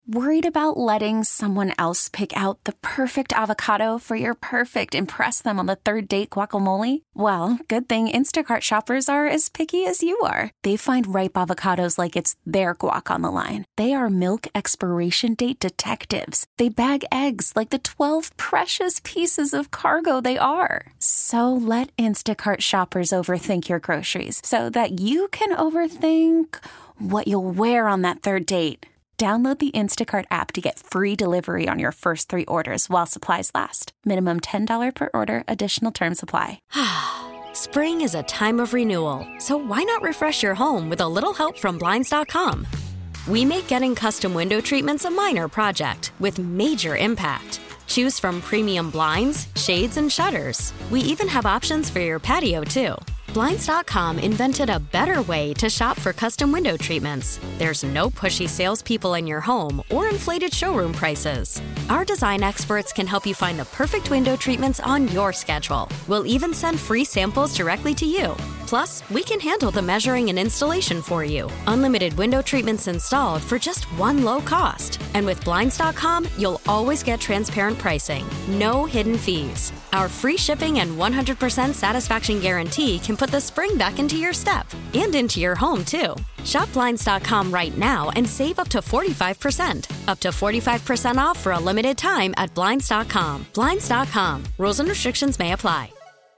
Worried about letting someone else pick out the perfect avocado for your perfect impress them on the third date guacamole? Well, good thing Instacart shoppers are as picky as you are. They find ripe avocados like it's their guac on the line. They are milk expiration date detectives. They bag eggs like the 12 precious pieces of cargo they are. So let Instacart shoppers overthink your groceries so that you can overthink what you'll wear on that third date. Download the Instacart app to get free delivery on your first 3 orders while supplies last. Minimum $10 per order. Additional terms apply. Spring is a time of renewal, so why not refresh your home with a little help from Blinds.com? We make getting custom window treatments a minor project with major impact. Choose from premium blinds, shades, and shutters. We even have options for your patio, too. Blinds.com invented a better way to shop for custom window treatments. There's no pushy salespeople in your home or inflated showroom prices. Our design experts can help you find the perfect window treatments on your schedule. We'll even send free samples directly to you. Plus, we can handle the measuring and installation for you. Unlimited window treatments installed for just one low cost. And with Blinds.com, you'll always get transparent pricing. No hidden fees. Our free shipping and 100% satisfaction guarantee can put the spring back into your step and into your home, too. Shop Blinds.com right now and save up to 45%. Up to 45% off for a limited time at Blinds.com. Blinds.com. Rules and restrictions may apply.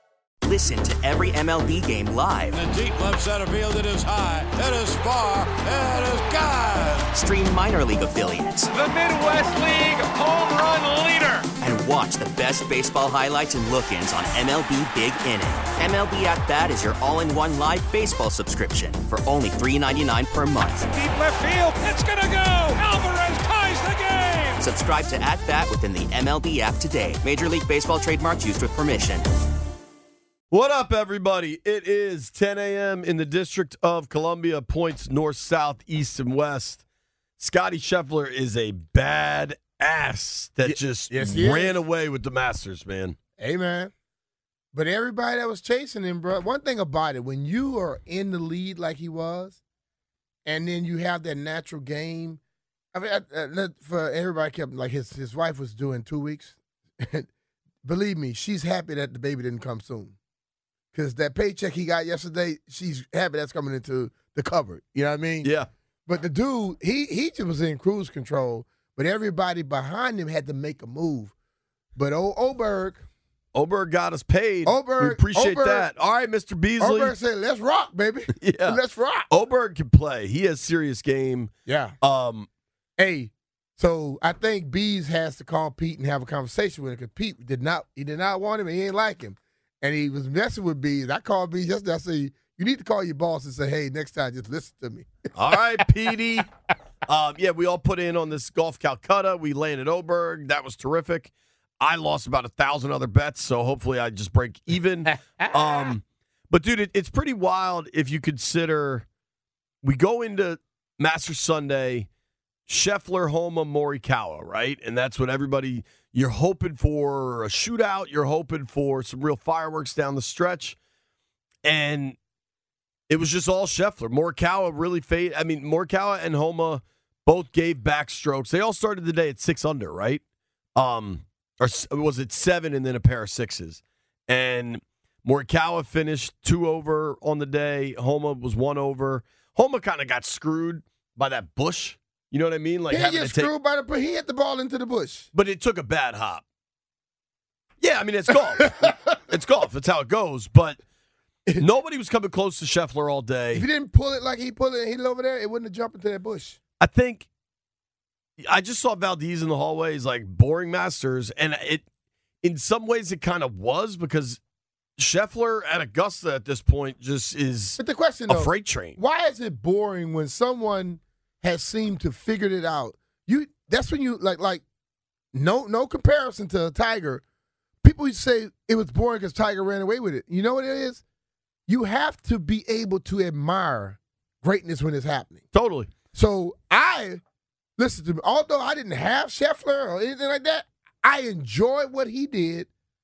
Listen to every MLB game live. In the deep left center field, it is high, it is far, it is gone. Stream minor league affiliates. The Midwest League home run leader. And watch the best baseball highlights and look-ins on MLB Big Inning. MLB At Bat is your all-in-one live baseball subscription for only $3.99 per month. Deep left field, it's gonna go. Alvarez ties the game. Subscribe to At Bat within the MLB app today. Major League Baseball trademarks used with permission. What up, everybody? It is 10 a.m. in the District of Columbia, points north, south, east, and west. Scotty Scheffler is a bad ass that just ran away with the Masters, man. Hey, man. But everybody that was chasing him, bro, one thing about it, when you are in the lead like he was, and then you have that natural game, I mean, for everybody kept, like his wife was doing 2 weeks. Believe me, she's happy that the baby didn't come soon. Because that paycheck he got yesterday, she's happy that's coming into the cupboard. You know what I mean? Yeah. But the dude, he just was in cruise control, but everybody behind him had to make a move. But Oberg got us paid. We appreciate that. All right, Mr. Beasley. Oberg said, let's rock, baby. Yeah. Let's rock. Oberg can play. He has serious game. Yeah. Hey, so I think Bees has to call Pete and have a conversation with him because Pete did not want him and he ain't like him. And he was messing with Bees. I called Bees yesterday. I said, you need to call your boss and say, hey, next time, just listen to me. All right, Petey. Yeah, we all put in on this Golf Calcutta. We landed Oberg. That was terrific. I lost about 1,000 other bets, so hopefully I just break even. But, dude, it's pretty wild if you consider we go into Masters Sunday, Scheffler, Homa, Morikawa, right? And that's what everybody – you're hoping for a shootout. You're hoping for some real fireworks down the stretch. And it was just all Scheffler. Morikawa really faded. I mean, Morikawa and Homa both gave backstrokes. They all started the day at 6 under, right? Or was it 7 and then a pair of 6s? And Morikawa finished 2 over on the day. Homa was 1 over. Homa kind of got screwed by that bush. You know what I mean? Like he didn't get screwed by the he hit the ball into the bush. But it took a bad hop. Yeah, I mean, it's golf. It's golf. It's how it goes. But nobody was coming close to Scheffler all day. If he didn't pull it like he pulled it and hit it over there, it wouldn't have jumped into that bush. I think I just saw Valdez in the hallway. He's like, boring Masters. And it, in some ways, it kind of was because Scheffler at Augusta at this point just is but the question, a freight train. Why is it boring when someone has seemed to figure it out? That's when you like no comparison to Tiger. People used to say it was boring because Tiger ran away with it. You know what it is? You have to be able to admire greatness when it's happening. Totally. So listen to me. Although I didn't have Scheffler or anything like that, I enjoyed what he did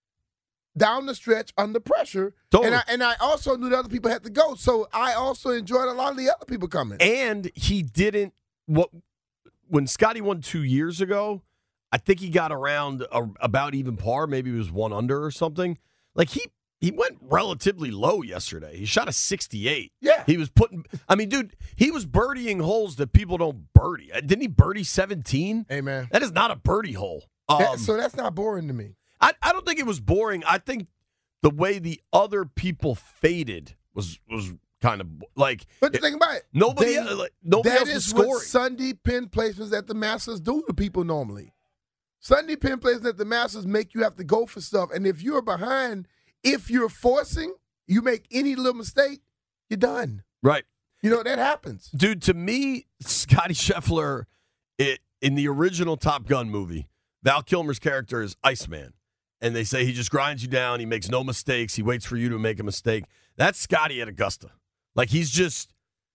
down the stretch under pressure. Totally. And I also knew that other people had to go. So I also enjoyed a lot of the other people coming. And he didn't, what when Scotty won 2 years ago, I think he got around about even par. Maybe he was 1 under or something. Like, he went relatively low yesterday. He shot a 68. Yeah. He was dude, he was birdieing holes that people don't birdie. Didn't he birdie 17? Hey, man. That is not a birdie hole. So that's not boring to me. I don't think it was boring. I think the way the other people faded was kind of like. But the thing about it, nobody else was scoring. What Sunday pin placements at the Masters do to people normally. Sunday pin placements at the Masters make you have to go for stuff. And if you're behind, if you're forcing, you make any little mistake, you're done. Right. You know, that happens. Dude, to me, Scotty Scheffler, in the original Top Gun movie, Val Kilmer's character is Iceman. And they say he just grinds you down. He makes no mistakes. He waits for you to make a mistake. That's Scotty at Augusta. Like, he's just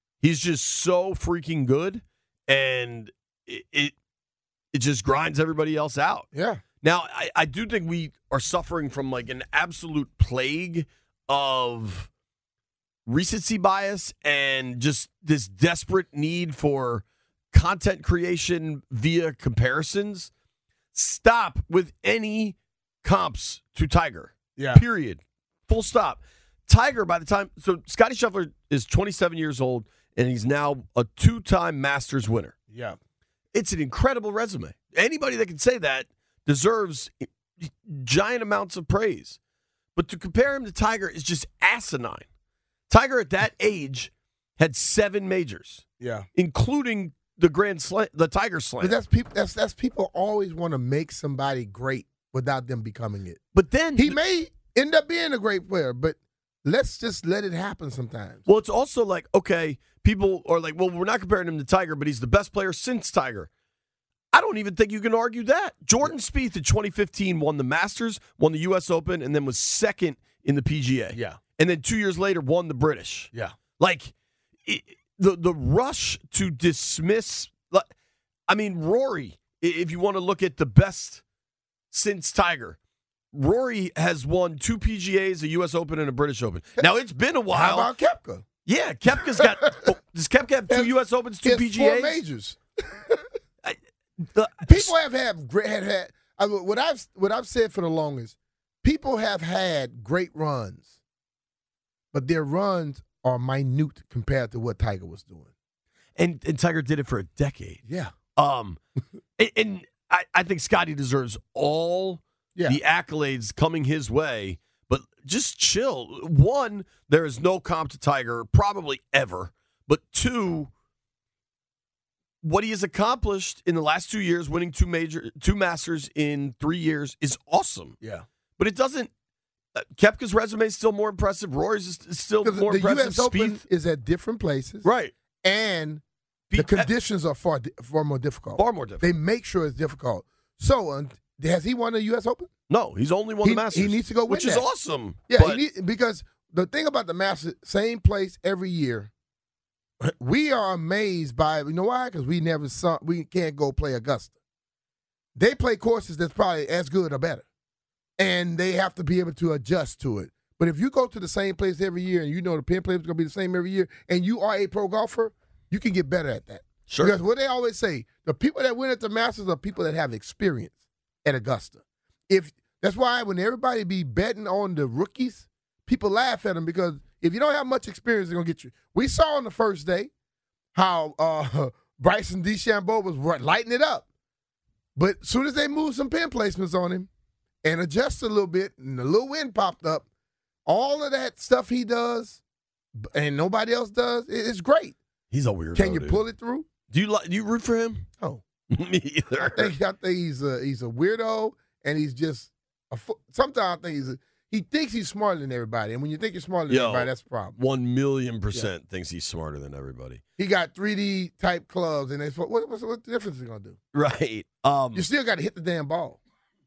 so freaking good. And it just grinds everybody else out. Yeah. Now, I do think we are suffering from like an absolute plague of recency bias and just this desperate need for content creation via comparisons. Stop with any comps to Tiger. Yeah. Period. Full stop. Tiger, so Scotty Scheffler is 27 years old, and he's now a 2-time Masters winner. Yeah. It's an incredible resume. Anybody that can say that deserves giant amounts of praise. But to compare him to Tiger is just asinine. Tiger at that age had 7 majors. Yeah. Including the Tiger Slam. But that's people always want to make somebody great without them becoming it. But then he may end up being a great player, but let's just let it happen sometimes. Well, it's also like, okay, people are like, well, we're not comparing him to Tiger, but he's the best player since Tiger. I don't even think you can argue that. Jordan Spieth in 2015 won the Masters, won the U.S. Open, and then was second in the PGA. Yeah. And then 2 years later won the British. Yeah. Like, the rush to dismiss, I mean, Rory, if you want to look at the best since Tiger, Rory has won 2 PGAs, a U.S. Open, and a British Open. Now, it's been a while. How about Koepka? Yeah, Koepka's got, does Koepka have 2 U.S. Opens, 2 PGAs? 4 majors. People have had what I've said for the longest. People have had great runs, but their runs are minute compared to what Tiger was doing. And Tiger did it for a decade. Yeah. And I think Scotty deserves all the accolades coming his way, but just chill. 1, there is no comp to Tiger, probably ever. But 2, what he has accomplished in the last 2 years, winning 2 Masters in 3 years, is awesome. Yeah. But it doesn't. Koepka's resume is still more impressive. Rory's is still more impressive. The U.S. Open is at different places. Right. And the conditions are far more difficult. Far more difficult. They make sure it's difficult. So, has he won the U.S. Open? No, he's only won the Masters. He needs to go win which that. is awesome. Yeah, because the thing about the Masters, same place every year, we are amazed by, you know why? Because we can't go play Augusta. They play courses that's probably as good or better. And they have to be able to adjust to it. But if you go to the same place every year and you know the pin play is going to be the same every year and you are a pro golfer, you can get better at that. Sure. Because what they always say, the people that win at the Masters are people that have experience at Augusta. That's why when everybody be betting on the rookies, people laugh at them because if you don't have much experience, they're going to get you. We saw on the first day how Bryson DeChambeau was lighting it up. But as soon as they moved some pin placements on him and adjust a little bit and a little wind popped up, all of that stuff he does and nobody else does, it's great. He's a weirdo. Can you pull it through? Do you root for him? Oh, me either. I think he's a weirdo, and he's just sometimes I think he thinks he's smarter than everybody, and when you think you're smarter than everybody, that's a problem. 1,000,000% thinks he's smarter than everybody. He got 3D type clubs, and what's the difference is gonna do? Right. You still got to hit the damn ball.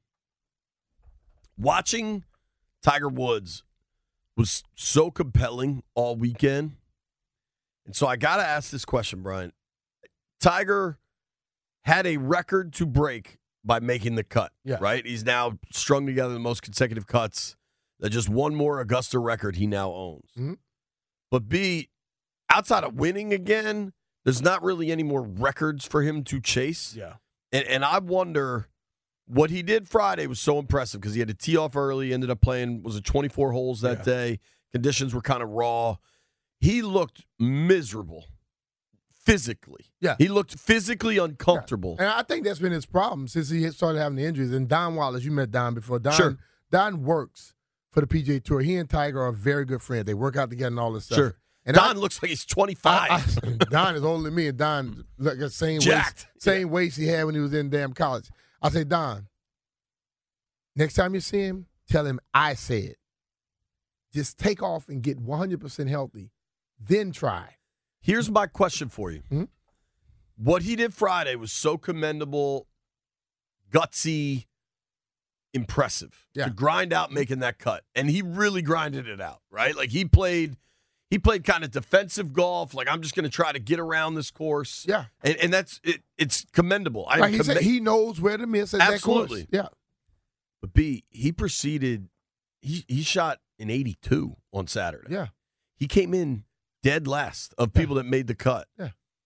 Watching Tiger Woods was so compelling all weekend. And so I got to ask this question, Brian. Tiger had a record to break by making the cut, right? He's now strung together the most consecutive cuts. Just one more Augusta record he now owns. Mm-hmm. But B, outside of winning again, There's not really any more records for him to chase. Yeah. And I wonder what he did Friday was so impressive because he had to tee off early, ended up playing, was it 24 holes that day? Conditions were kind of raw. He looked miserable physically. Yeah. He looked physically uncomfortable. And I think that's been his problem since he started having the injuries. And Don Wallace, you met Don before. Don works for the PGA Tour. He and Tiger are very good friends. They work out together and all this stuff. Sure. And Don looks like he's 25. Don is older than me, and Don like the same Jacked. waist he had when he was in damn college. I say, Don, next time you see him, tell him I said. Just take off and get 100% healthy, then try. Here's my question for you. Mm-hmm. What he did Friday was so commendable, gutsy, impressive. Yeah. To grind out making that cut. And he really grinded it out, right? Like he played kind of defensive golf. Like, I'm just going to try to get around this course. Yeah. And that's it. It's commendable. Like he said, he knows where to miss at Absolutely. that course. Yeah. But B, he proceeded, he shot an 82 on Saturday. Yeah. He came in dead last of people that made the cut. Yeah.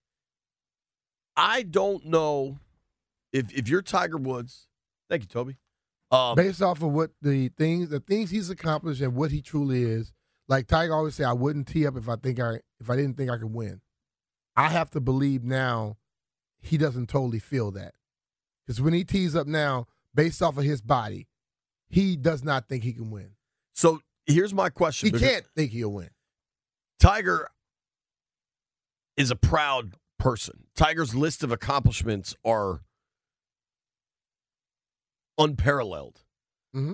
I don't know if you're Tiger Woods. Thank you, Toby. Based off of what the things he's accomplished and what he truly is, like Tiger always say, I wouldn't tee up if I didn't think I could win. I have to believe now he doesn't totally feel that. Because when he tees up now, based off of his body, he does not think he can win. So here's my question. He can't think he'll win. Tiger is a proud person. Tiger's list of accomplishments are unparalleled. Mm-hmm.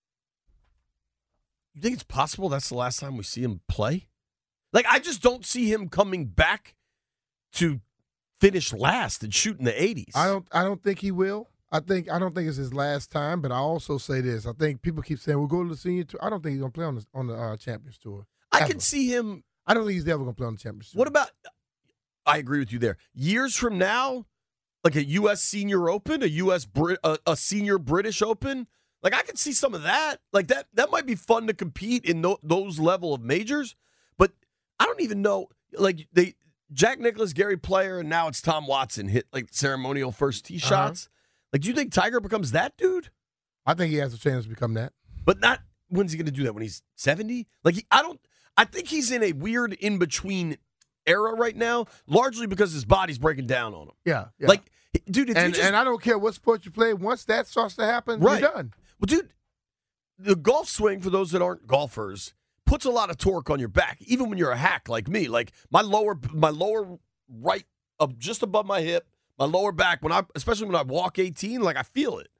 You think it's possible that's the last time we see him play? Like, I just don't see him coming back to finish last and shoot in the 80s. I don't think he will. I don't think it's his last time, but I also say this. I think people keep saying, we'll go to the senior tour. I don't think he's going to play on the Champions Tour. I can see him. I don't think he's ever going to play on the Champions Tour. What about, I agree with you there. Years from now, like a U.S. Senior Open, a Senior British Open, like I could see some of that. Like that might be fun to compete in those level of majors. But I don't even know, like Jack Nicklaus, Gary Player, and now it's Tom Watson hit like ceremonial first tee shots. Like, do you think Tiger becomes that dude? I think he has a chance to become that. But not, when's he going to do that? When he's 70? Like, I think he's in a weird in-between era right now, largely because his body's breaking down on him. Yeah. Like, dude, if and I don't care what sport you play, once that starts to happen, right. You're done. Well, dude, the golf swing, for those that aren't golfers, puts a lot of torque on your back, even when you're a hack like me. Like, my lower right, up just above my hip, my lower back, especially when I walk 18, like I feel it.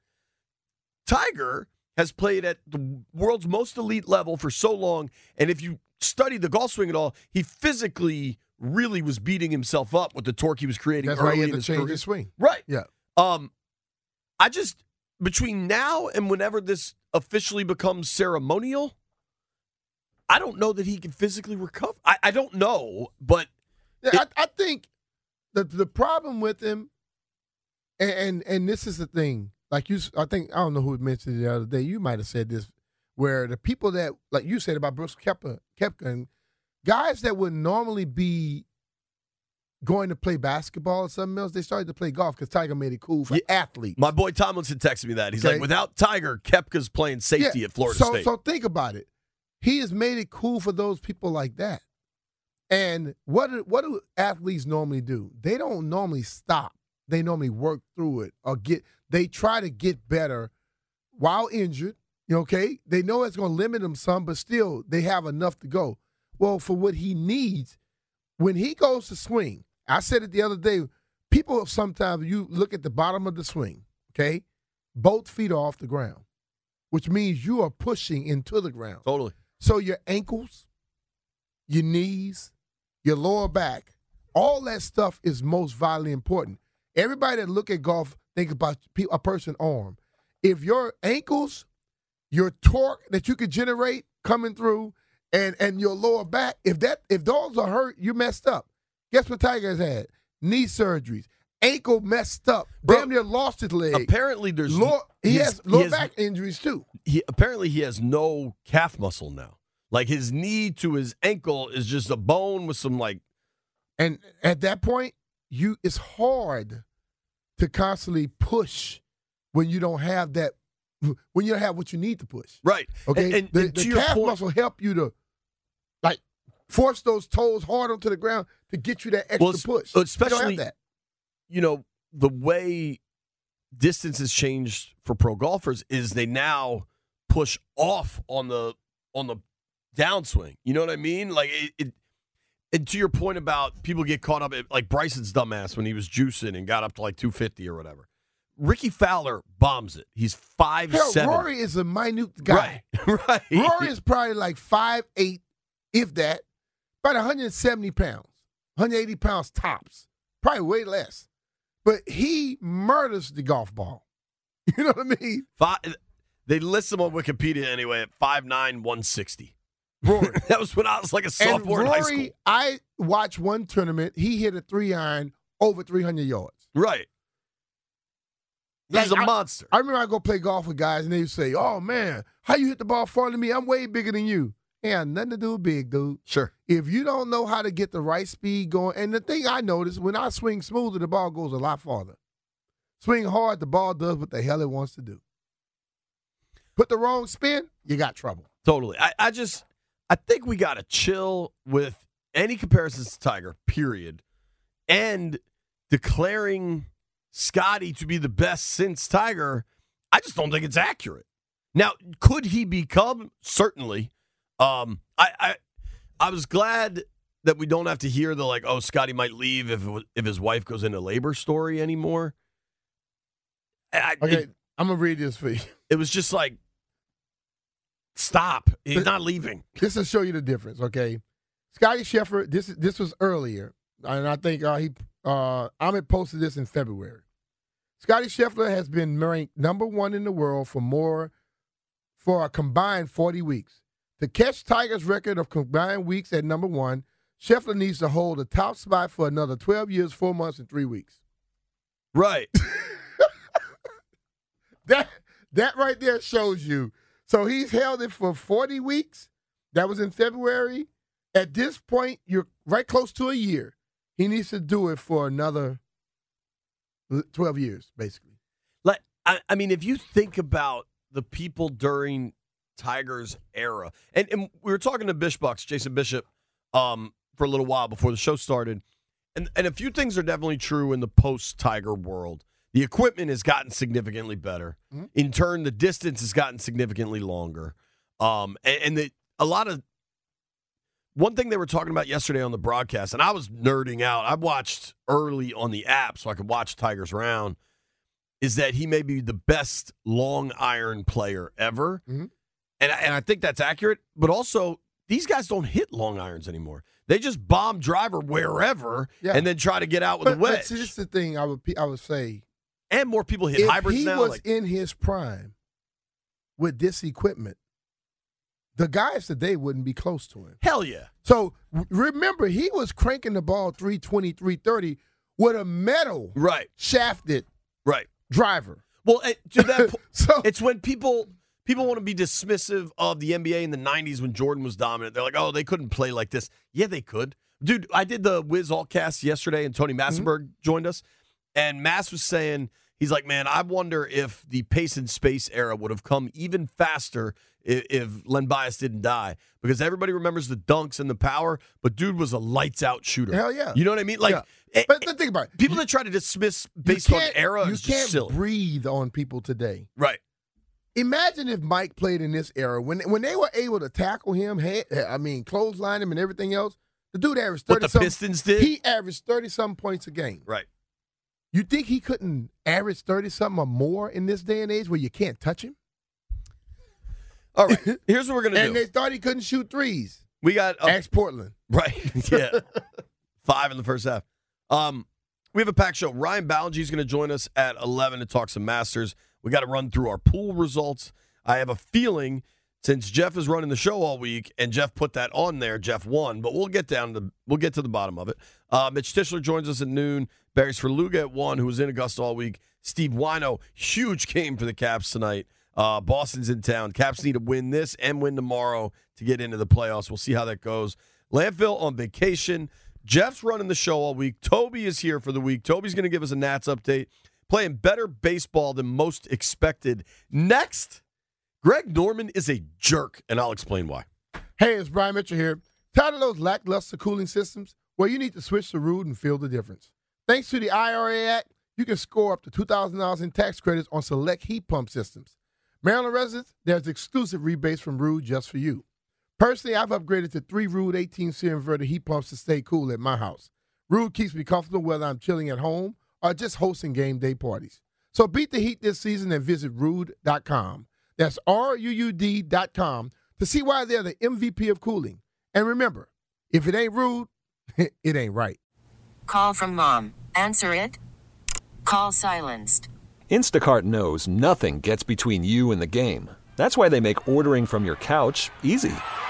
Tiger has played at the world's most elite level for so long, and if you study the golf swing at all, he physically really was beating himself up with the torque he was creating. That's early why he had in to his change career. his swing. Right. Yeah. I just, between now and whenever this officially becomes ceremonial, I don't know that he can physically recover. I don't know, but I think the problem with him, and this is the thing, like I don't know who mentioned it the other day. You might have said this, where the people that, like you said about Brooks Koepka, and guys that would normally be going to play basketball or something else, they started to play golf because Tiger made it cool for athletes. My boy Tomlinson texted me that. He's like, without Tiger, Koepka's playing safety at Florida State. So think about it. He has made it cool for those people like that. And what do athletes normally do? They don't normally stop. They normally work through it they try to get better while injured. Okay? They know it's going to limit them some, but still they have enough to go. Well, for what he needs, when he goes to swing, I said it the other day, people sometimes, you look at the bottom of the swing, okay? Both feet are off the ground, which means you are pushing into the ground. Totally. So your ankles, your knees, your lower back, all that stuff is most vitally important. Everybody that look at golf think about a person's arm. If your ankles, your torque that you could generate coming through, and your lower back, if those are hurt, you messed up. Guess what Tiger has had? Knee surgeries, ankle messed up, damn near lost his leg. Apparently, he has lower back injuries too. Apparently, he has no calf muscle now. Like his knee to his ankle is just a bone with some like And at that point, it's hard to constantly push when you don't have that, when you don't have what you need to push. Right. Okay. And the to your calf point, muscle help you to like force those toes hard onto the ground to get you that extra push. Especially, you don't have that. You know, the way distance has changed for pro golfers is they now push off on the downswing. You know what I mean? Like and to your point about people get caught up, like Bryson's dumbass when he was juicing and got up to like 250 or whatever. Ricky Fowler bombs it. He's 5'7". Rory is a minute guy. Right. Rory is probably like 5'8", if that, about 170 pounds, 180 pounds tops, probably way less. But he murders the golf ball. You know what I mean? They list him on Wikipedia anyway at 5'9", 160. Rory. That was when I was like a sophomore in high school. I watched one tournament. He hit a 3-iron over 300 yards. Right. He's a monster. I remember I go play golf with guys, and they would say, "Oh, man, how you hit the ball farther than me? I'm way bigger than you." Yeah, nothing to do with big, dude. Sure. If you don't know how to get the right speed going, and the thing I noticed, when I swing smoother, the ball goes a lot farther. Swing hard, the ball does what the hell it wants to do. Put the wrong spin, you got trouble. Totally. I think we got to chill with any comparisons to Tiger, period, and declaring Scotty to be the best since Tiger. I just don't think it's accurate. Now, could he become? Certainly. I was glad that we don't have to hear the like, oh, Scotty might leave if his wife goes into labor story anymore. I'm gonna read this for you. It was just like, stop. He's not leaving. This will show you the difference, okay? Scotty Scheffler, this was earlier, and I think Amit posted this in February. Scotty Scheffler has been ranked #1 in the world for a combined 40 weeks. To catch Tiger's record of combined weeks at #1, Scheffler needs to hold the top spot for another 12 years, 4 months, and 3 weeks. Right. That right there shows you. So he's held it for 40 weeks. That was in February. At this point, you're right close to a year. He needs to do it for another 12 years, basically. Like, I mean, if you think about the people during Tiger's era, and we were talking to Bishbucks, Jason Bishop, for a little while before the show started, and a few things are definitely true in the post-Tiger world. The equipment has gotten significantly better. Mm-hmm. In turn, the distance has gotten significantly longer. One thing they were talking about yesterday on the broadcast, and I was nerding out, I watched early on the app so I could watch Tiger's round, is that he may be the best long iron player ever. Mm-hmm. And I think that's accurate, but also these guys don't hit long irons anymore. They just bomb driver wherever and then try to get out with a wedge. But see, this is the thing I would say. And more people hit hybrids now. If he was in his prime with this equipment, the guys today wouldn't be close to him. Hell yeah. So remember, he was cranking the ball 320, 330 with a metal shafted driver. Well, to that point, it's when people want to be dismissive of the NBA in the 90s when Jordan was dominant. They're like, oh, they couldn't play like this. Yeah, they could. Dude, I did the Wiz Allcast yesterday, and Tony Massenberg joined us. And Mass was saying, he's like, man, I wonder if the pace and space era would have come even faster if Len Bias didn't die. Because everybody remembers the dunks and the power, but dude was a lights-out shooter. Hell yeah. You know what I mean? Like, but think about it. People that try to dismiss based on era is just silly. You can't breathe on people today. Right. Imagine if Mike played in this era. When they were able to tackle him, clothesline him and everything else, the dude averaged 30-something. What the Pistons did? He averaged 30-something points a game. Right. You think he couldn't average 30-something or more in this day and age where you can't touch him? All right, here's what we're going to do. And they thought he couldn't shoot threes. We got Ask Portland. Right, yeah. 5 in the first half. We have a packed show. Ryan Ballingy is going to join us at 11 to talk some Masters. We got to run through our pool results. I have a feeling since Jeff is running the show all week and Jeff put that on there, Jeff won, but we'll get to the bottom of it. Mitch Tischler joins us at noon. Barry Svrluga at 1, who was in Augusta all week. Steve Wino, huge game for the Caps tonight. Boston's in town. Caps need to win this and win tomorrow to get into the playoffs. We'll see how that goes. Landfill on vacation. Jeff's running the show all week. Toby is here for the week. Toby's going to give us a Nats update. Playing better baseball than most expected. Next, Greg Norman is a jerk, and I'll explain why. Hey, it's Brian Mitchell here. Tired of those lackluster cooling systems? Well, you need to switch to Ruud and feel the difference. Thanks to the IRA Act, you can score up to $2,000 in tax credits on select heat pump systems. Maryland residents, there's exclusive rebates from Ruud just for you. Personally, I've upgraded to 3 Ruud 18-series inverter heat pumps to stay cool at my house. Ruud keeps me comfortable whether I'm chilling at home or just hosting game day parties. So beat the heat this season and visit Ruud.com. That's RUUD.com to see why they're the MVP of cooling. And remember, if it ain't Ruud, it ain't right. Call from mom. Answer it. Call silenced. Instacart knows nothing gets between you and the game. That's why they make ordering from your couch easy.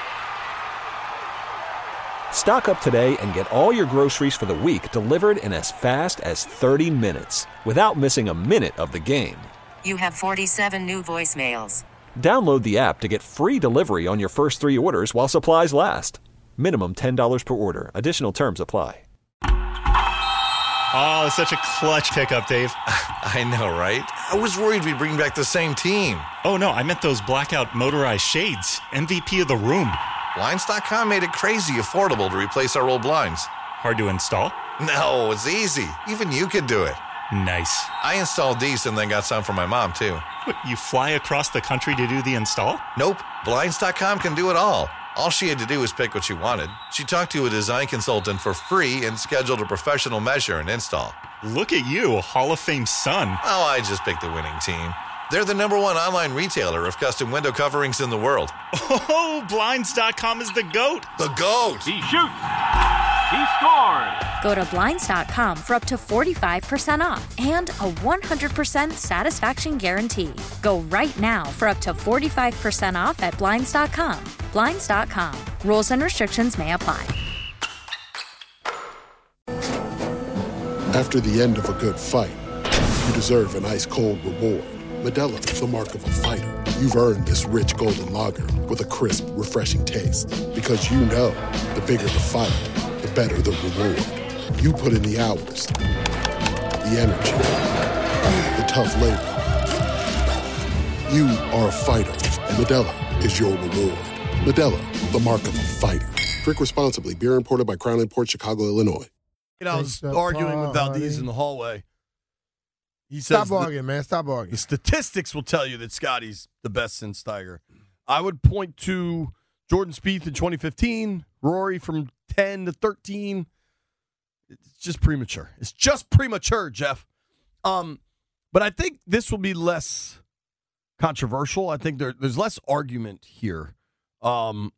Stock up today and get all your groceries for the week delivered in as fast as 30 minutes without missing a minute of the game. You have 47 new voicemails. Download the app to get free delivery on your first 3 orders while supplies last. Minimum $10 per order. Additional terms apply. Oh, it's such a clutch pickup, Dave. I know, right? I was worried we'd bring back the same team. Oh, no, I meant those blackout motorized shades. MVP of the room. Blinds.com made it crazy affordable to replace our old blinds. Hard to install? No, it's easy. Even you could do it. Nice. I installed these and then got some for my mom, too. What, you fly across the country to do the install? Nope. Blinds.com can do it all. All she had to do was pick what she wanted. She talked to a design consultant for free and scheduled a professional measure and install. Look at you, Hall of Fame son. Oh, I just picked the winning team. They're the #1 online retailer of custom window coverings in the world. Oh, Blinds.com is the GOAT. The GOAT! He shoots. He scores. Go to Blinds.com for up to 45% off and a 100% satisfaction guarantee. Go right now for up to 45% off at Blinds.com. Blinds.com. Rules and restrictions may apply. After the end of a good fight, you deserve an ice-cold reward. Modelo is the mark of a fighter. You've earned this rich golden lager with a crisp, refreshing taste. Because you know, the bigger the fight, the better the reward. You put in the hours, the energy, the tough labor. You are a fighter, and Modelo is your reward. Modelo, the mark of a fighter. Drink responsibly. Beer imported by Crown Imports, Chicago, Illinois. I was arguing with Valdez in the hallway. He says, Stop arguing, man. Stop arguing. The statistics will tell you that Scotty's the best since Tiger. I would point to Jordan Spieth in 2015, Rory from 10 to 13. It's just premature. It's just premature, Jeff. But I think this will be less controversial. I think there's less argument here. The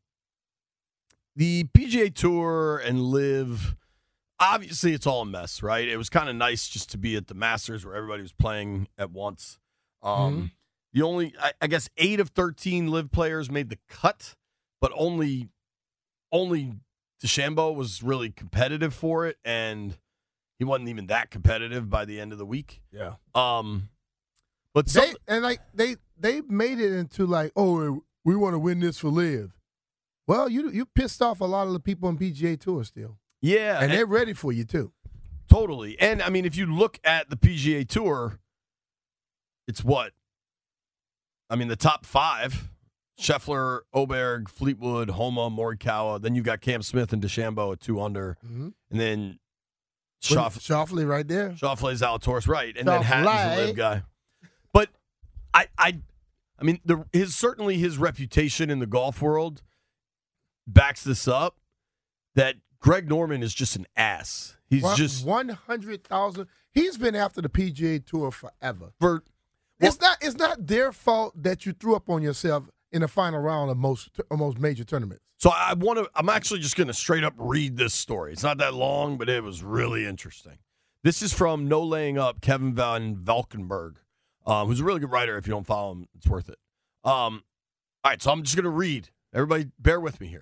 PGA Tour and LIV, obviously it's all a mess, right? It was kind of nice just to be at the Masters where everybody was playing at once. The only, I guess, 8 of 13 LIV players made the cut, but only DeChambeau was really competitive for it, and he wasn't even that competitive by the end of the week. Yeah. But they made it into like, oh, we want to win this for LIV. Well, you pissed off a lot of the people on PGA Tour still. Yeah. And they're ready for you, too. Totally. And, I mean, if you look at the PGA Tour, it's what? I mean, the top 5, Scheffler, Oberg, Fleetwood, Homa, Morikawa. Then you've got Cam Smith and DeChambeau at 2 under. Mm-hmm. And then Schauffele right there. Schauffele, Zalatoris, right. And then Hatton's the LIV guy. But, I mean, certainly his reputation in the golf world backs this up, that Greg Norman is just an ass. He's just 100,000. He's been after the PGA Tour forever. It's not their fault that you threw up on yourself in the final round of most major tournaments. So I'm actually just going to straight up read this story. It's not that long, but it was really interesting. This is from No Laying Up, Kevin Van Valkenburg, who's a really good writer. If you don't follow him, it's worth it. All right, so I'm just going to read. Everybody, bear with me here.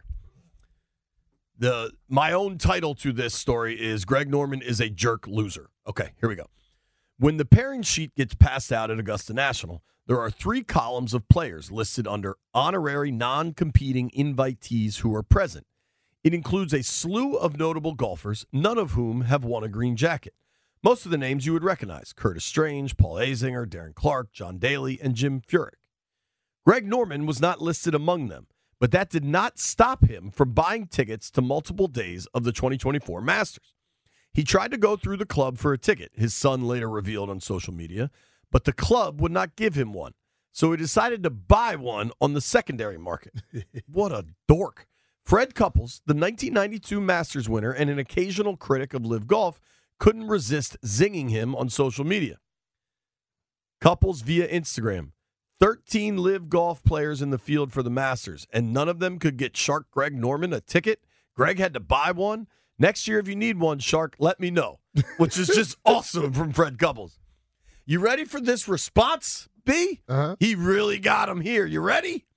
My own title to this story is Greg Norman is a jerk loser. Okay, here we go. When the pairing sheet gets passed out at Augusta National, there are 3 columns of players listed under honorary non-competing invitees who are present. It includes a slew of notable golfers, none of whom have won a green jacket. Most of the names you would recognize: Curtis Strange, Paul Azinger, Darren Clarke, John Daly, and Jim Furyk. Greg Norman was not listed among them, but that did not stop him from buying tickets to multiple days of the 2024 Masters. He tried to go through the club for a ticket, his son later revealed on social media, but the club would not give him one. So he decided to buy one on the secondary market. What a dork. Fred Couples, the 1992 Masters winner and an occasional critic of LIV Golf, couldn't resist zinging him on social media. Couples via Instagram. 13 LIV Golf players in the field for the Masters, and none of them could get Shark Greg Norman a ticket. Greg had to buy one. Next year, if you need one, Shark, let me know. Which is just awesome from Fred Couples. You ready for this response, B? Uh-huh. He really got him here. You ready?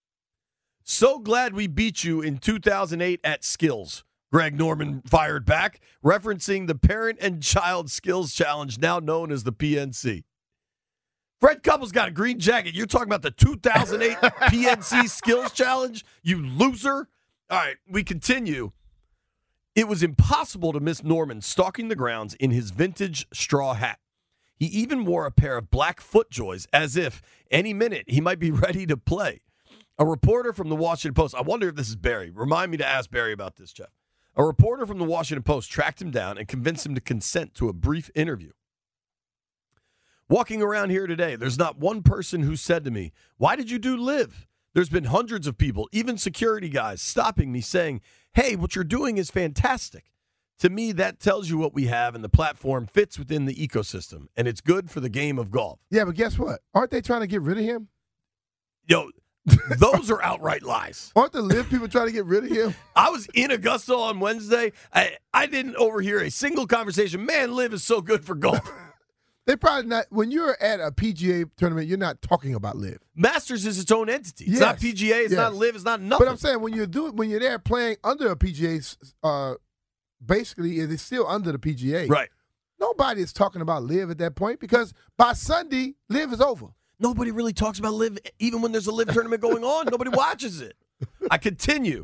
So glad we beat you in 2008 at Skills. Greg Norman fired back, referencing the Parent and Child Skills Challenge, now known as the PNC. Fred Couples got a green jacket. You're talking about the 2008 PNC Skills Challenge? You loser. All right, we continue. It was impossible to miss Norman stalking the grounds in his vintage straw hat. He even wore a pair of black FootJoys as if any minute he might be ready to play. A reporter from the Washington Post, I wonder if this is Barry. Remind me to ask Barry about this, Jeff. A reporter from the Washington Post tracked him down and convinced him to consent to a brief interview. Walking around here today, there's not one person who said to me, "Why did you do LIV?" There's been hundreds of people, even security guys, stopping me saying, "Hey, what you're doing is fantastic." To me, that tells you what we have, and the platform fits within the ecosystem, and it's good for the game of golf. Yeah, but guess what? Aren't they trying to get rid of him? Yo, those are outright lies. Aren't the LIV people trying to get rid of him? I was in Augusta on Wednesday. I didn't overhear a single conversation. Man, LIV is so good for golf. They probably not. When you're at a PGA tournament, you're not talking about LIV. Masters is its own entity. It's not PGA. It's not LIV. It's not nothing. But I'm saying when you're there playing under a PGA, basically it's still under the PGA. Right. Nobody is talking about LIV at that point because by Sunday, LIV is over. Nobody really talks about LIV, even when there's a LIV tournament going on. Nobody watches it. I continue.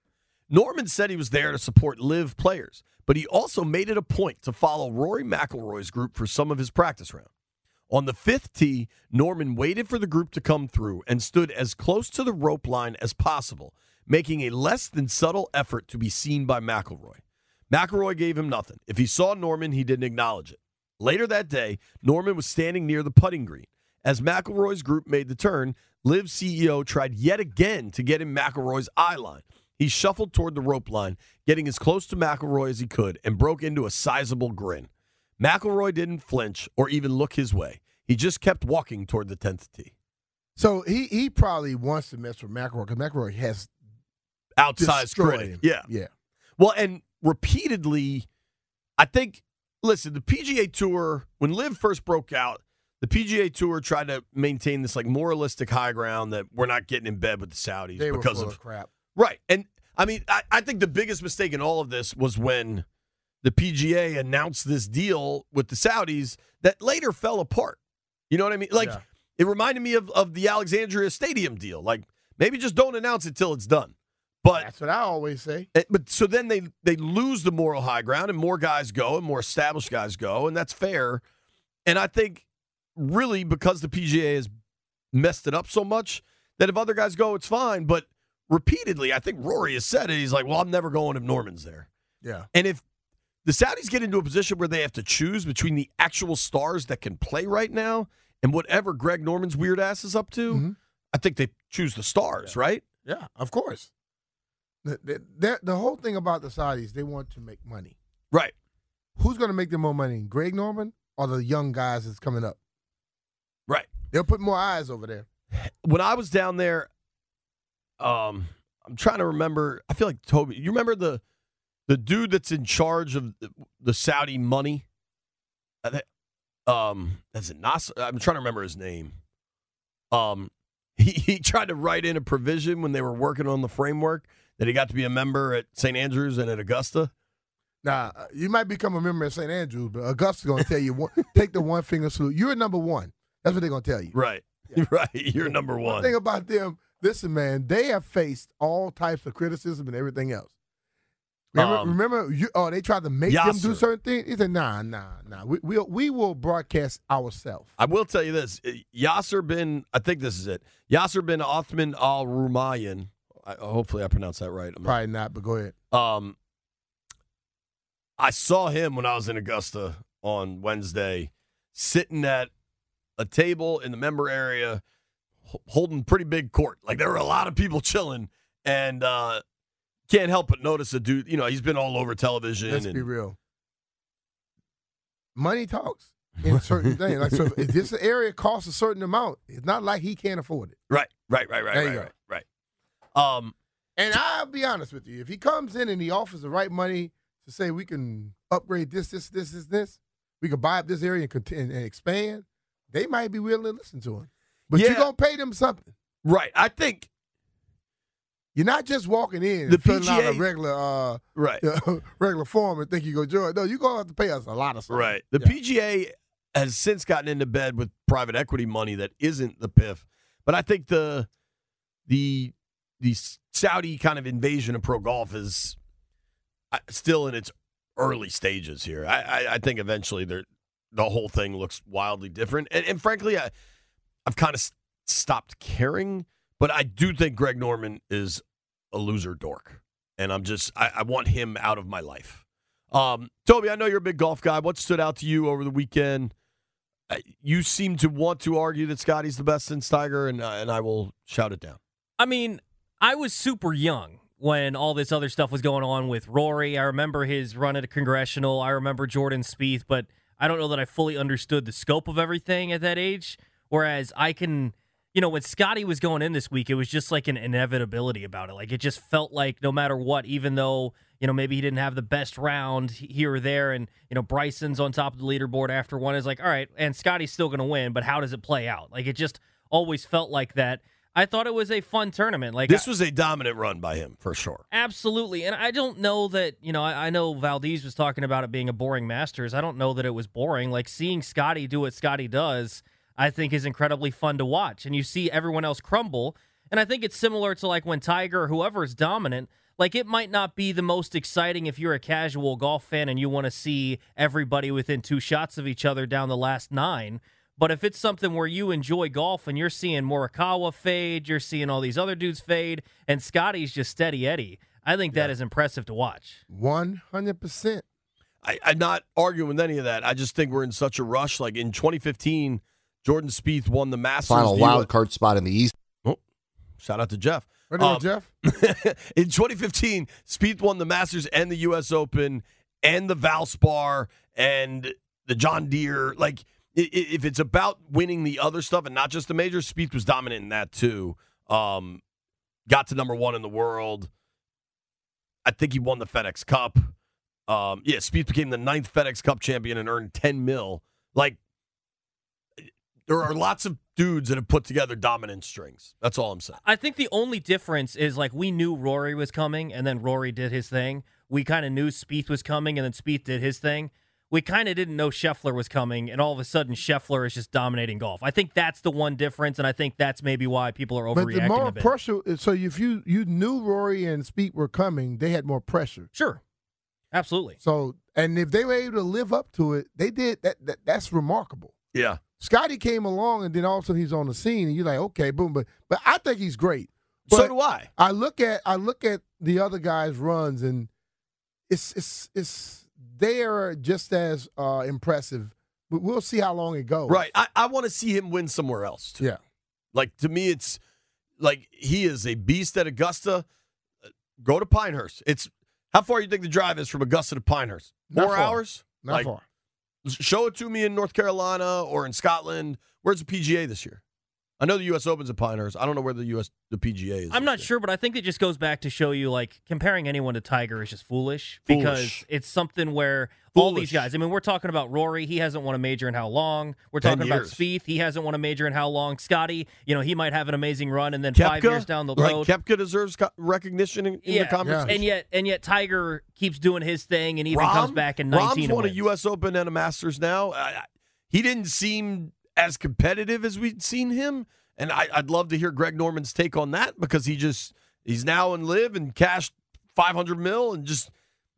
Norman said he was there to support LIV players, but he also made it a point to follow Rory McIlroy's group for some of his practice round. On the fifth tee, Norman waited for the group to come through and stood as close to the rope line as possible, making a less than subtle effort to be seen by McIlroy. McIlroy gave him nothing. If he saw Norman, he didn't acknowledge it. Later that day, Norman was standing near the putting green. As McIlroy's group made the turn, LIV CEO tried yet again to get in McIlroy's eye line. He shuffled toward the rope line, getting as close to McIlroy as he could, and broke into a sizable grin. McIlroy didn't flinch or even look his way. He just kept walking toward the 10th tee. So he probably wants to mess with McIlroy because McIlroy has outsized critic. Him. Yeah. Yeah. Well, and repeatedly, I think, listen, the PGA Tour, when LIV first broke out, the PGA Tour tried to maintain this like moralistic high ground that we're not getting in bed with the Saudis they because were full of crap. Right. And I mean, I think the biggest mistake in all of this was when the PGA announced this deal with the Saudis that later fell apart. You know what I mean? Like, It reminded me of the Alexandria Stadium deal. Like, maybe just don't announce it till it's done. But that's what I always say. But so then they lose the moral high ground, and more guys go, and more established guys go, and that's fair. And I think really because the PGA has messed it up so much that if other guys go, it's fine. But repeatedly, I think Rory has said it. He's like, well, I'm never going if Norman's there. Yeah. And if the Saudis get into a position where they have to choose between the actual stars that can play right now and whatever Greg Norman's weird ass is up to, I think they choose the stars, right? Yeah, of course. The whole thing about the Saudis, they want to make money. Right. Who's going to make them more money, Greg Norman or the young guys that's coming up? Right. They'll put more eyes over there. When I was down there, I'm trying to remember. I feel like Toby. You remember the dude that's in charge of the Saudi money? Is it Nasser? I'm trying to remember his name. He tried to write in a provision when they were working on the framework that he got to be a member at St. Andrews and at Augusta. Nah, you might become a member at St. Andrews, but Augusta's going to tell you, take the one finger salute. You're number one. That's what they're going to tell you. Right. Yeah. Right. You're number one. The thing about them, listen, man, they have faced all types of criticism and everything else. Remember they tried to make them do certain things? He said, nah. We will broadcast ourselves. I will tell you this. Yasser bin, I think this is it. Yasser bin Othman al-Rumayyan. Hopefully I pronounced that right. Probably not, but go ahead. I saw him when I was in Augusta on Wednesday, sitting at a table in the member area, holding pretty big court. Like, there were a lot of people chilling, and can't help but notice a dude. He's been all over television. Let's be real. Money talks in certain things. Like, so if this area costs a certain amount, it's not like he can't afford it. Right. And I'll be honest with you. If he comes in and he offers the right money to say we can upgrade this, we can buy up this area and expand, they might be willing to listen to him. But you're going to pay them something. Right. I think you're not just walking in and filling out a regular form and think you go join. No, you're going to have to pay us a lot of stuff. Right. The PGA has since gotten into bed with private equity money that isn't the PIF. But I think the Saudi kind of invasion of pro golf is still in its early stages here. I think eventually the whole thing looks wildly different. And frankly, I've kind of stopped caring. But I do think Greg Norman is a loser dork. And I want him out of my life. Toby, I know you're a big golf guy. What stood out to you over the weekend? You seem to want to argue that Scotty's the best since Tiger, and I will shout it down. I mean, I was super young when all this other stuff was going on with Rory. I remember his run at a Congressional. I remember Jordan Spieth, but I don't know that I fully understood the scope of everything at that age. Whereas I can, when Scotty was going in this week, it was just like an inevitability about it. Like, it just felt like no matter what, even though, maybe he didn't have the best round here or there, and, Bryson's on top of the leaderboard after one, is like, all right, and Scotty's still going to win, but how does it play out? Like, it just always felt like that. I thought it was a fun tournament. Like, this was a dominant run by him, for sure. Absolutely. And I don't know that, I know Valdez was talking about it being a boring Masters. I don't know that it was boring. Like, seeing Scotty do what Scotty does, I think is incredibly fun to watch. And you see everyone else crumble. And I think it's similar to like when Tiger or whoever is dominant, like it might not be the most exciting if you're a casual golf fan and you want to see everybody within 2 shots of each other down the last 9. But if it's something where you enjoy golf and you're seeing Morikawa fade, you're seeing all these other dudes fade, and Scotty's just steady Eddie, I think that is impressive to watch. 100%. I'm not arguing with any of that. I just think we're in such a rush. Like in 2015, Jordan Spieth won the Masters. Final wild card spot in the East. Oh, shout out to Jeff. What about Jeff? In 2015, Spieth won the Masters and the U.S. Open and the Valspar and the John Deere. Like, if it's about winning the other stuff and not just the majors, Spieth was dominant in that too. Got to number 1 in the world. I think he won the FedEx Cup. Spieth became the 9th FedEx Cup champion and earned $10 million. Like, there are lots of dudes that have put together dominant strings. That's all I'm saying. I think the only difference is, like, we knew Rory was coming, and then Rory did his thing. We kind of knew Spieth was coming, and then Spieth did his thing. We kind of didn't know Scheffler was coming, and all of a sudden Scheffler is just dominating golf. I think that's the one difference, and I think that's maybe why people are overreacting a bit. But the more pressure, so if you knew Rory and Spieth were coming, they had more pressure. Sure. Absolutely. So, and if they were able to live up to it, they did. That's remarkable. Yeah. Scotty came along, and then all of a sudden he's on the scene, and you're like, okay, boom. But I think he's great. But so do I. I look at the other guys' runs, and it's they are just as impressive. But we'll see how long it goes. Right. I want to see him win somewhere else, too. Yeah. Like, to me, it's like he is a beast at Augusta. Go to Pinehurst. How far do you think the drive is from Augusta to Pinehurst? 4 hours? Not far. Show it to me in North Carolina or in Scotland. Where's the PGA this year? I know the U.S. Open's at Pinehurst. I don't know where the PGA is. I'm not sure, but I think it just goes back to show you, like, comparing anyone to Tiger is just foolish. Because it's something where all these guys, I mean, we're talking about Rory. He hasn't won a major in how long? We're talking about Spieth. He hasn't won a major in how long? Scotty, he might have an amazing run, and then Koepka, 5 years down the road. Koepka deserves recognition in the conversation. And yet Tiger keeps doing his thing and even comes back in 19 Rahm's won a U.S. Open and a Masters now. He didn't seem as competitive as we'd seen him. And I'd love to hear Greg Norman's take on that because he's now in LIV and cashed $500 million and just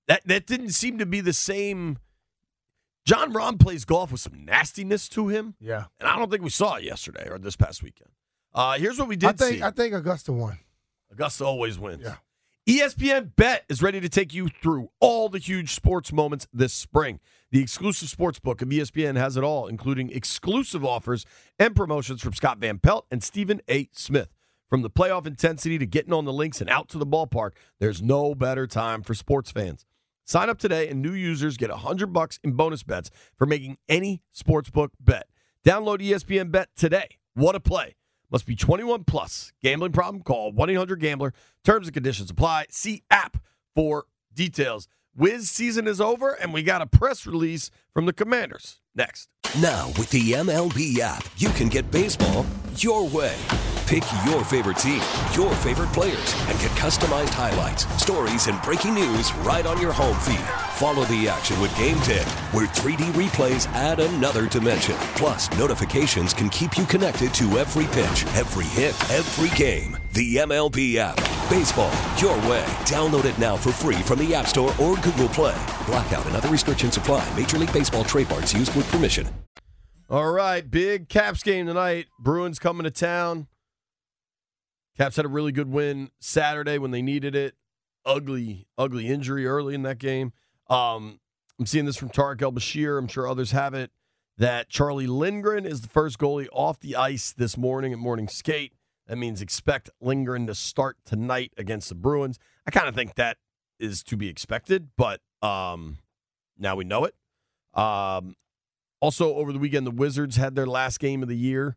That didn't seem to be the same. John Rahm plays golf with some nastiness to him. Yeah. And I don't think we saw it yesterday or this past weekend. Here's what we did see. I think Augusta won. Augusta always wins. Yeah. ESPN Bet is ready to take you through all the huge sports moments this spring. The exclusive sports book of ESPN has it all, including exclusive offers and promotions from Scott Van Pelt and Stephen A. Smith. From the playoff intensity to getting on the links and out to the ballpark, there's no better time for sports fans. Sign up today and new users get $100 in bonus bets for making any sportsbook bet. Download ESPN Bet today. What a play. Must be 21 plus. Gambling problem? Call 1-800-GAMBLER. Terms and conditions apply. See app for details. Wiz season is over, and we got a press release from the Commanders. Next. Now, with the MLB app, you can get baseball your way. Pick your favorite team, your favorite players, and get customized highlights, stories, and breaking news right on your home feed. Follow the action with Game 10, where 3D replays add another dimension. Plus, notifications can keep you connected to every pitch, every hit, every game. The MLB app. Baseball your way. Download it now for free from the App Store or Google Play. Blackout and other restrictions apply. Major League Baseball trademarks used with permission. All right, big Caps game tonight. Bruins coming to town. Caps had a really good win Saturday when they needed it. Ugly injury early in that game. I'm seeing this from Tariq El-Bashir. I'm sure others have it. That Charlie Lindgren is the first goalie off the ice this morning at morning skate. That means expect Lindgren to start tonight against the Bruins. I kind of think that is to be expected, but now we know it. Also, over the weekend, the Wizards had their last game of the year.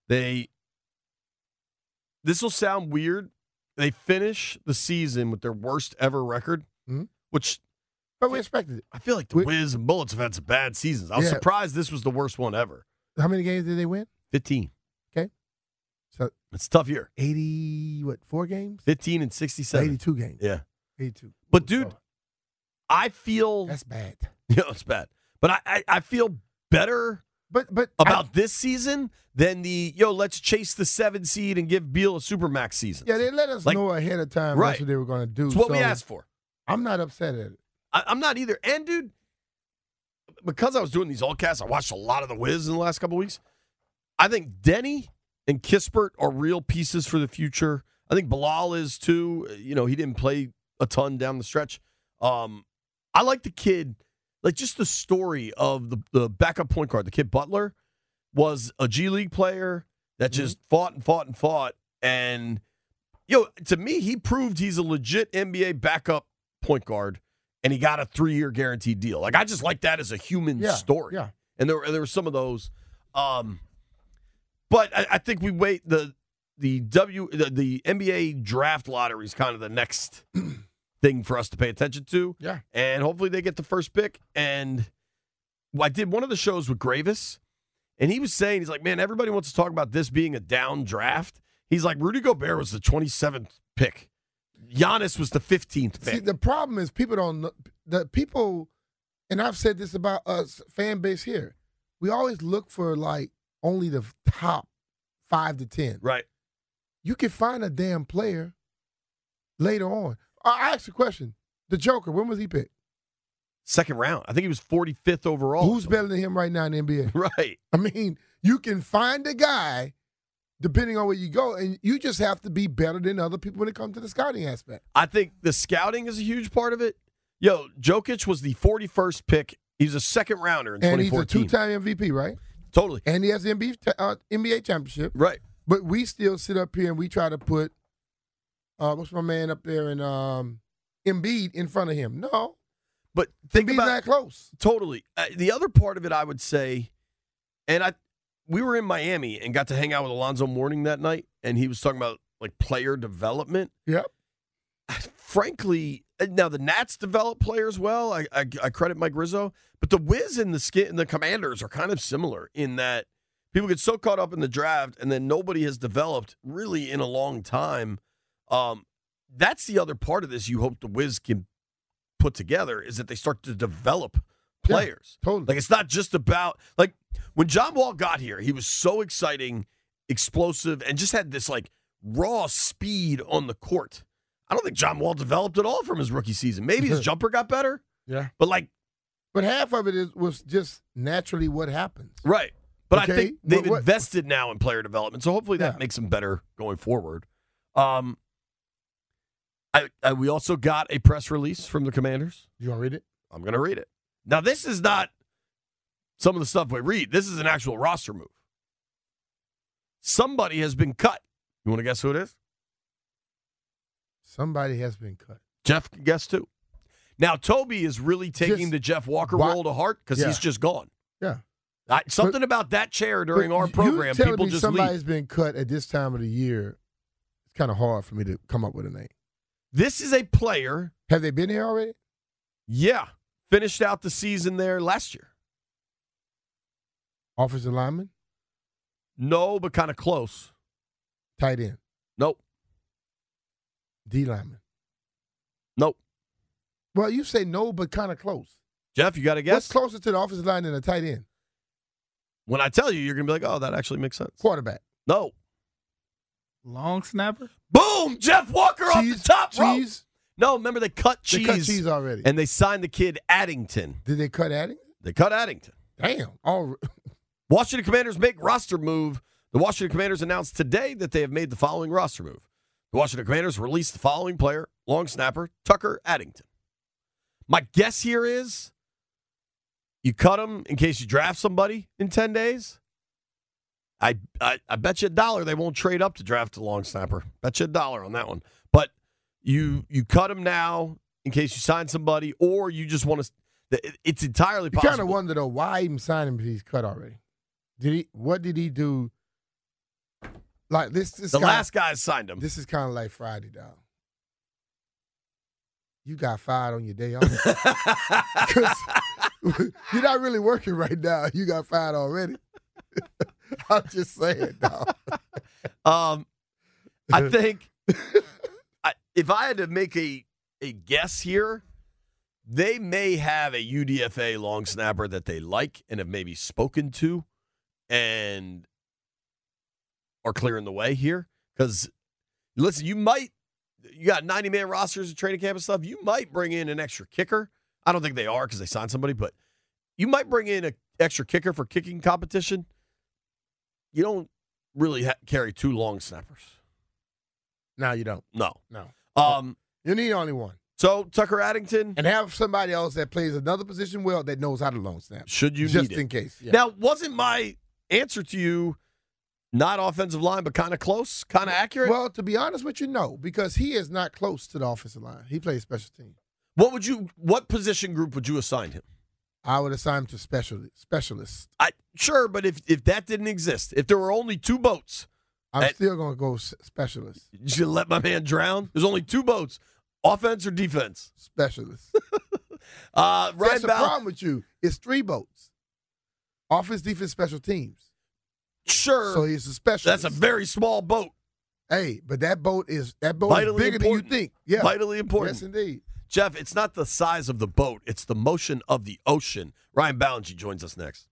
This will sound weird. They finish the season with their worst ever record, which... But we expected it. I feel like the Wiz and Bullets have had some bad seasons. I was surprised this was the worst one ever. How many games did they win? 15. Okay. So it's a tough year. 4 games? 15 and 67. 82 games. Yeah. 82. But, dude, I feel... That's bad. Yeah, it's bad. But I feel better about this season than let's chase the 7 seed and give Beal a Supermax season. Yeah, they let us know ahead of time that's what they were going to do. It's what we asked for. I'm not upset at it. I'm not either. And, dude, because I was doing these all casts, I watched a lot of the Wiz in the last couple of weeks. I think Denny and Kispert are real pieces for the future. I think Bilal is, too. He didn't play a ton down the stretch. I like the kid. Like, just the story of the backup point guard, the kid Butler, was a G League player that just fought and fought and fought. And, to me, he proved he's a legit NBA backup point guard, and he got a 3-year guaranteed deal. Like, I just like that as a human story. Yeah. And there were some of those. But I think we wait. The NBA draft lottery is kind of the next thing for us to pay attention to. Yeah. And hopefully they get the first pick. And I did one of the shows with Gravis, and he was saying, he's like, man, everybody wants to talk about this being a down draft. He's like, Rudy Gobert was the 27th pick. Giannis was the 15th pick. See, the problem is people don't know. The people, and I've said this about us, fan base here, we always look for, like, only the top 5 to 10. Right. You can find a damn player later on. I asked a question. The Joker, when was he picked? Second round. I think he was 45th overall. Who's better than him right now in the NBA? Right. I mean, you can find a guy depending on where you go, and you just have to be better than other people when it comes to the scouting aspect. I think the scouting is a huge part of it. Jokic was the 41st pick. He's a second rounder in 2014. And he's a 2-time MVP, right? Totally. And he has the NBA championship. Right. But we still sit up here and we try to put, what's my man up there, and Embiid in front of him. No. But think Embiid's about that close. Totally. The other part of it, I would say, and we were in Miami and got to hang out with Alonzo Mourning that night, and he was talking about, like, player development. Yep. Frankly, now the Nats develop players well. I credit Mike Rizzo, but the Wiz and the Commanders are kind of similar in that people get so caught up in the draft, and then nobody has developed really in a long time. That's the other part of this you hope the Wiz can put together, is that they start to develop players. Yeah, totally. Like, it's not just about, like, when John Wall got here, he was so exciting, explosive, and just had this, like, raw speed on the court. I don't think John Wall developed at all from his rookie season. Maybe his jumper got better. Yeah. But half of it was just naturally what happens. Right. But okay? I think they've invested now in player development, so hopefully that makes them better going forward. We also got a press release from the Commanders. You want to read it? I'm going to read it. Now, this is not some of the stuff we read. This is an actual roster move. Somebody has been cut. You want to guess who it is? Somebody has been cut. Jeff can guess too. Now, Toby is really taking the Jeff Walker role to heart because he's just gone. Yeah. Something about that chair during our program, people just somebody's leave. been cut at this time of the year. It's kind of hard for me to come up with a name. This is a player. Have they been here already? Yeah. Finished out the season there last year. Offensive lineman? No, but kind of close. Tight end? Nope. D lineman? Nope. Well, you say no, but kind of close. Jeff, you got to guess? What's closer to the offensive line than a tight end? When I tell you, you're going to be like, oh, that actually makes sense. Quarterback? No. Long snapper? Boom! Jeff Walker off the top rope. Cheese? No, remember they cut Cheese. They cut Cheese already. And they signed the kid Addington. Did they cut Addington? They cut Addington. Damn. Washington Commanders make roster move. The Washington Commanders announced today that they have made the following roster move. The Washington Commanders released the following player, long snapper, Tucker Addington. My guess here is you cut him in case you draft somebody in 10 days. I bet you $1 they won't trade up to draft a long snapper. Bet you $1 on that one. But you cut him now in case you sign somebody, or you just want to. It's entirely possible. You kind of wonder though why even sign him if he's cut already. What did he do? Like this. The last guy signed him. This is kind of like Friday, dog. You got fired on your day off. You're not really working right now. You got fired already. I'm just saying, dog. I think if I had to make a guess here, they may have a UDFA long snapper that they like and have maybe spoken to and are clearing the way here. Because, listen, you got 90-man rosters and training camp and stuff. You might bring in an extra kicker. I don't think they are because they signed somebody, but you might bring in an extra kicker for kicking competition. You don't really carry 2 long snappers. No, you don't. No. You need only one. So, Tucker Addington. And have somebody else that plays another position well that knows how to long snap. Should you just need it. in case. Yeah. Now, wasn't my answer to you not offensive line, but kind of close, kind of accurate? Well, to be honest with you, no, because he is not close to the offensive line. He plays special teams. What position group would you assign him? I would assign him to specialists. Sure, but if that didn't exist, if there were only 2 boats. I'm still going to go specialist. You should let my man drown? There's only 2 boats. Offense or defense? Specialist. That's the problem with you. It's 3 boats. Offense, defense, special teams. Sure. So he's a specialist. That's a very small boat. Hey, but that boat is vitally bigger than you think. Yeah. Vitally important. Yes, indeed. Jeff, it's not the size of the boat. It's the motion of the ocean. Ryan Ballingy joins us next.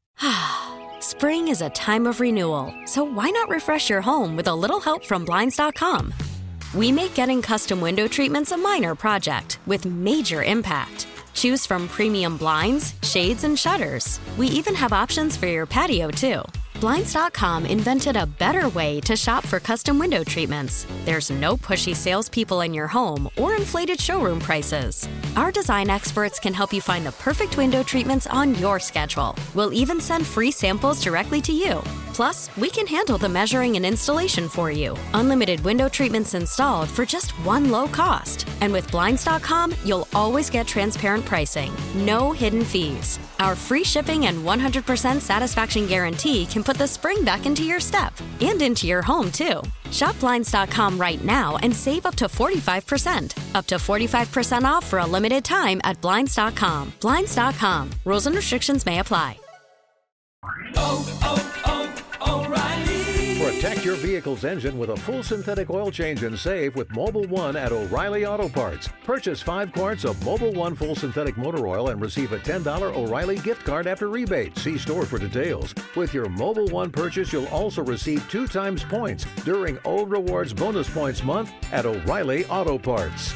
Spring is a time of renewal, so why not refresh your home with a little help from Blinds.com? We make getting custom window treatments a minor project with major impact. Choose from premium blinds, shades, and shutters. We even have options for your patio, too. Blinds.com invented a better way to shop for custom window treatments. There's no pushy salespeople in your home or inflated showroom prices. Our design experts can help you find the perfect window treatments on your schedule. We'll even send free samples directly to you. Plus, we can handle the measuring and installation for you. Unlimited window treatments installed for just one low cost. And with Blinds.com, you'll always get transparent pricing. No hidden fees. Our free shipping and 100% satisfaction guarantee can put the spring back into your step and into your home, too. Shop Blinds.com right now and save up to 45%. Up to 45% off for a limited time at Blinds.com. Blinds.com. Rules and restrictions may apply. O'Reilly. Protect your vehicle's engine with a full synthetic oil change and save with Mobil 1 at O'Reilly Auto Parts. Purchase 5 quarts of Mobil 1 full synthetic motor oil and receive a $10 O'Reilly gift card after rebate. See store for details. With your Mobil 1 purchase, you'll also receive 2 times points during O Rewards Bonus Points Month at O'Reilly Auto Parts.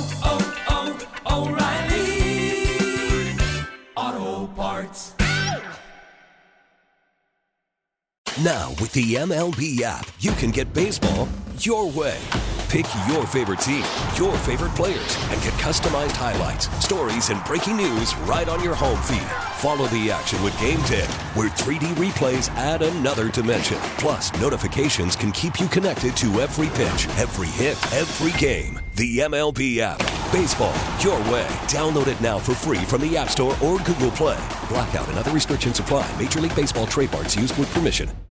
O'Reilly Auto Parts. Now, with the MLB app, you can get baseball your way. Pick your favorite team, your favorite players, and get customized highlights, stories, and breaking news right on your home feed. Follow the action with Game Day, where 3D replays add another dimension. Plus, notifications can keep you connected to every pitch, every hit, every game. The MLB app. Baseball your way. Download it now for free from the App Store or Google Play. Blackout and other restrictions apply. Major League Baseball trademarks used with permission.